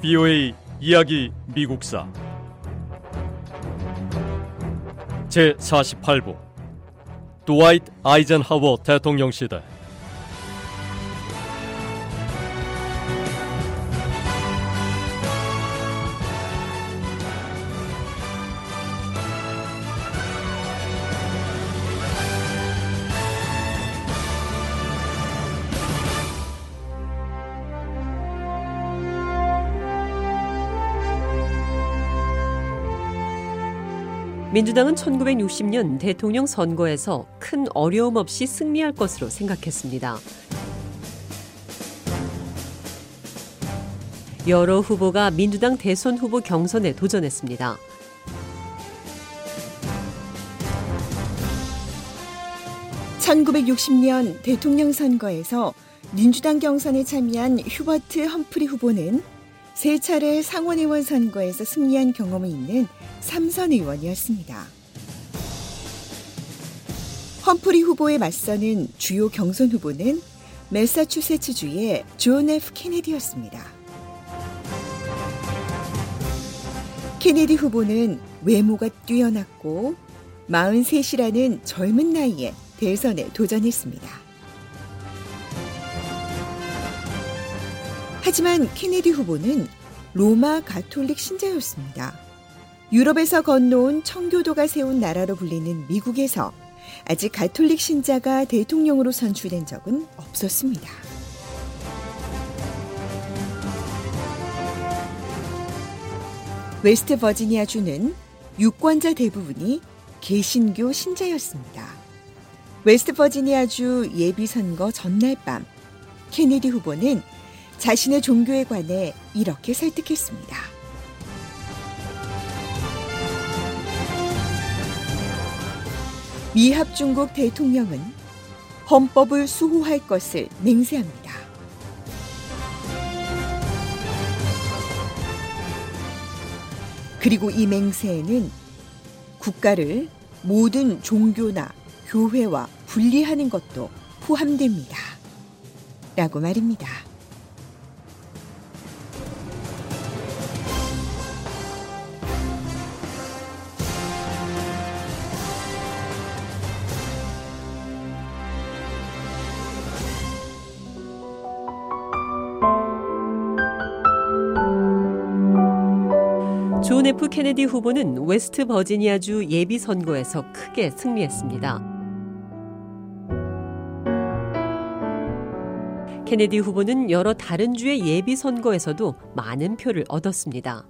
BOA 이야기 미국사 제48부 드와이트 아이젠하워 대통령 시대. 민주당은 1960년 대통령 선거에서 큰 어려움 없이 승리할 것으로 생각했습니다. 여러 후보가 민주당 대선 후보 경선에 도전했습니다. (1960년) 대통령 선거에서 민주당 경선에 참여한 휴버트 험프리 후보는 3차례 상원의원 선거에서 승리한 경험이 있는 삼선 의원이었습니다. 험프리 후보에 맞서는 주요 경선 후보는 매사추세츠주의 존 F. 케네디였습니다. 케네디 후보는 외모가 뛰어났고 43이라는 젊은 나이에 대선에 도전했습니다. 하지만 케네디 후보는 로마 가톨릭 신자였습니다. 유럽에서 건너온 청교도가 세운 나라로 불리는 미국에서 아직 가톨릭 신자가 대통령으로 선출된 적은 없었습니다. 웨스트 버지니아주는 유권자 대부분이 개신교 신자였습니다. 웨스트 버지니아주 예비선거 전날 밤, 케네디 후보는 자신의 종교에 관해 이렇게 설득했습니다. 미합중국 대통령은 헌법을 수호할 것을 맹세합니다. 그리고 이 맹세에는 국가를 모든 종교나 교회와 분리하는 것도 포함됩니다. 라고 말입니다. 존 F. 케네디 후보는 웨스트 버지니아주 예비선거에서 크게 승리했습니다. 케네디 후보는 여러 다른 주의 예비선거에서도 많은 표를 얻었습니다.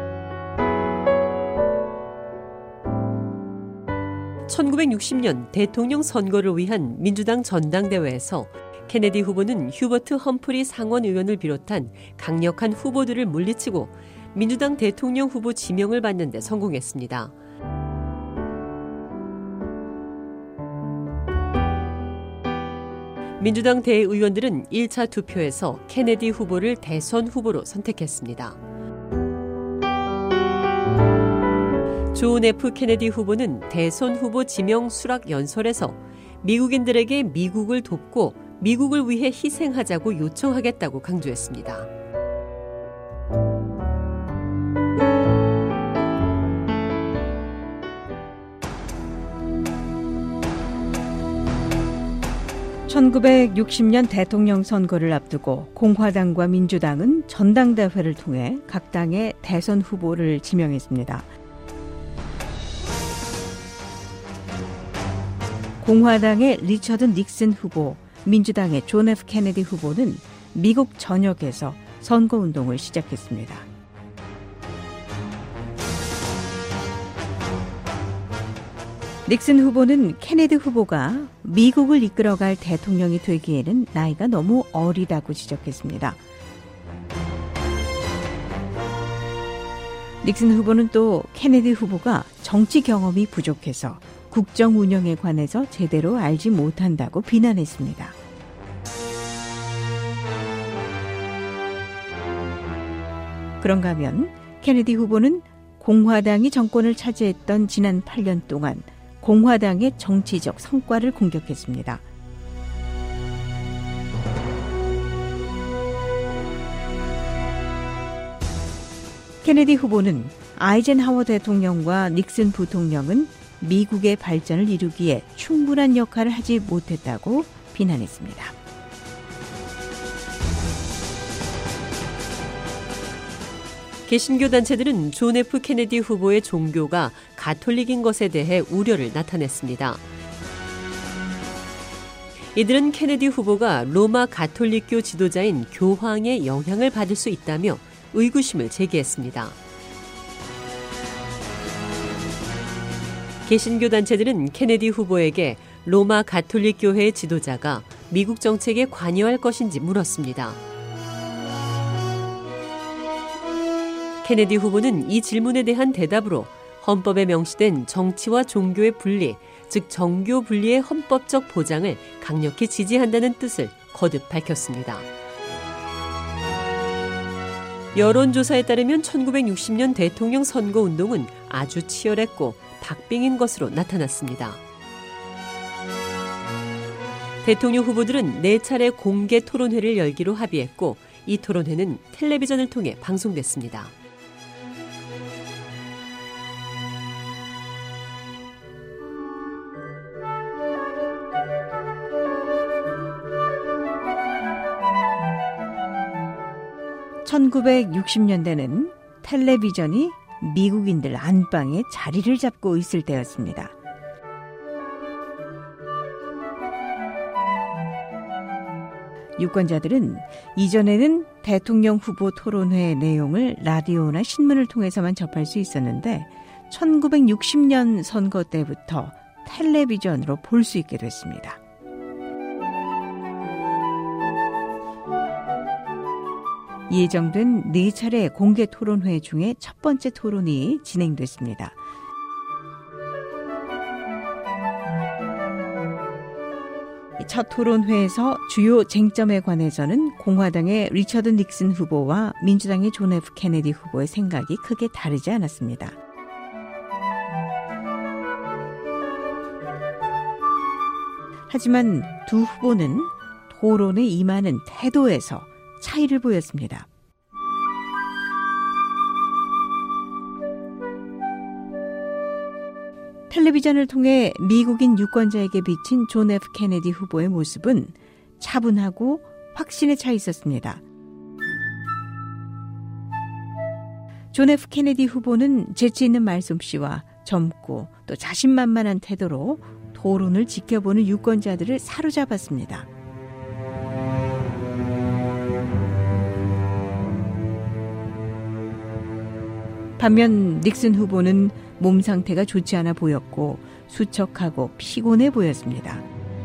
1960년 대통령 선거를 위한 민주당 전당대회에서 케네디 후보는 휴버트 험프리 상원 의원을 비롯한 강력한 후보들을 물리치고 민주당 대통령 후보 지명을 받는 데 성공했습니다. 민주당 대의원들은 1차 투표에서 케네디 후보를 대선 후보로 선택했습니다. 존 F. 케네디 후보는 대선 후보 지명 수락 연설에서 미국인들에게 미국을 돕고 미국을 위해 희생하자고 요청하겠다고 강조했습니다. (1960년) 대통령 선거를 앞두고 공화당과 민주당은 전당대회를 통해 각 당의 대선 후보를 지명했습니다. 공화당의 리처드 닉슨 후보, 민주당의 존 F. 케네디 후보는 미국 전역에서 선거운동을 시작했습니다. 닉슨 후보는 케네디 후보가 미국을 이끌어갈 대통령이 되기에는 나이가 너무 어리다고 지적했습니다. 닉슨 후보는 또 케네디 후보가 정치 경험이 부족해서 국정 운영에 관해서 제대로 알지 못한다고 비난했습니다. 그런가 하면 케네디 후보는 공화당이 정권을 차지했던 지난 8년 동안 공화당의 정치적 성과를 공격했습니다. 케네디 후보는 아이젠하워 대통령과 닉슨 부통령은 미국의 발전을 이루기에 충분한 역할을 하지 못했다고 비난했습니다. 개신교 단체들은 존 F 케네디 후보의 종교가 가톨릭인 것에 대해 우려를 나타냈습니다. 이들은 케네디 후보가 로마 가톨릭교 지도자인 교황의 영향을 받을 수 있다며 의구심을 제기했습니다. 개신교 단체들은 케네디 후보에게 로마 가톨릭 교회의 지도자가 미국 정책에 관여할 것인지 물었습니다. 케네디 후보는 이 질문에 대한 대답으로 헌법에 명시된 정치와 종교의 분리, 즉 정교 분리의 헌법적 보장을 강력히 지지한다는 뜻을 거듭 밝혔습니다. 여론조사에 따르면 1960년 대통령 선거운동은 아주 치열했고 박빙인 것으로 나타났습니다. 대통령 후보들은 4차례 공개 토론회를 열기로 합의했고 이 토론회는 텔레비전을 통해 방송됐습니다. (1960년대는) 텔레비전이 미국인들 안방에 자리를 잡고 있을 때였습니다. 유권자들은 이전에는 대통령 후보 토론회의 내용을 라디오나 신문을 통해서만 접할 수 있었는데 1960년 선거 때부터 텔레비전으로 볼 수 있게 됐습니다. 예정된 4차례 공개 토론회 중에 첫 번째 토론이 진행됐습니다. 첫 토론회에서 주요 쟁점에 관해서는 공화당의 리처드 닉슨 후보와 민주당의 존 F 케네디 후보의 생각이 크게 다르지 않았습니다. 하지만 두 후보는 토론에 임하는 태도에서 차이를 보였습니다. 텔레비전을 통해 미국인 유권자에게 비친 존 F 케네디 후보의 모습은 차분하고 확신에 차 있었습니다. 존 F 케네디 후보는 재치 있는 말솜씨와 젊고 또 자신만만한 태도로 토론을 지켜보는 유권자들을 사로잡았습니다. 반면 닉슨 후보는 몸 상태가 좋지 않아 보였고 수척하고 피곤해 보였습니다.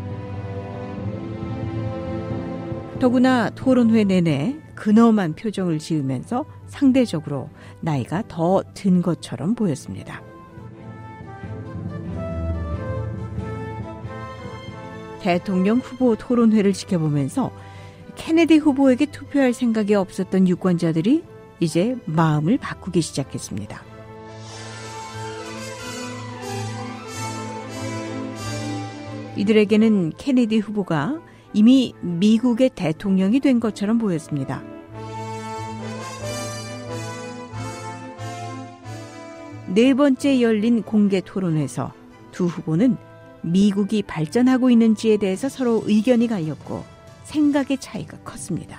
더구나 토론회 내내 근엄한 표정을 지으면서 상대적으로 나이가 더 든 것처럼 보였습니다. 대통령 후보 토론회를 지켜보면서 케네디 후보에게 투표할 생각이 없었던 유권자들이 이제 마음을 바꾸기 시작했습니다. 이들에게는 케네디 후보가 이미 미국의 대통령이 된 것처럼 보였습니다. 네 번째 열린 공개 토론에서 두 후보는 미국이 발전하고 있는지에 대해서 서로 의견이 갈렸고 생각의 차이가 컸습니다.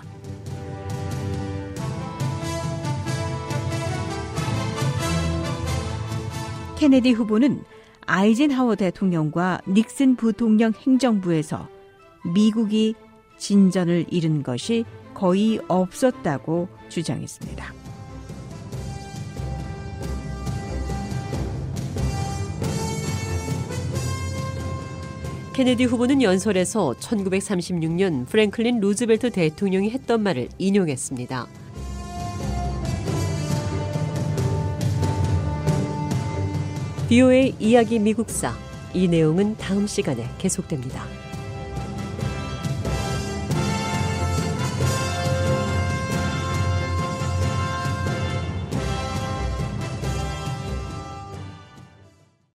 케네디 후보는 아이젠하워 대통령과 닉슨 부통령 행정부에서 미국이 진전을 이룬 것이 거의 없었다고 주장했습니다. 케네디 후보는 연설에서 1936년 프랭클린 루즈벨트 대통령이 했던 말을 인용했습니다. VOA 이야기 미국사, 이 내용은 다음 시간에 계속됩니다.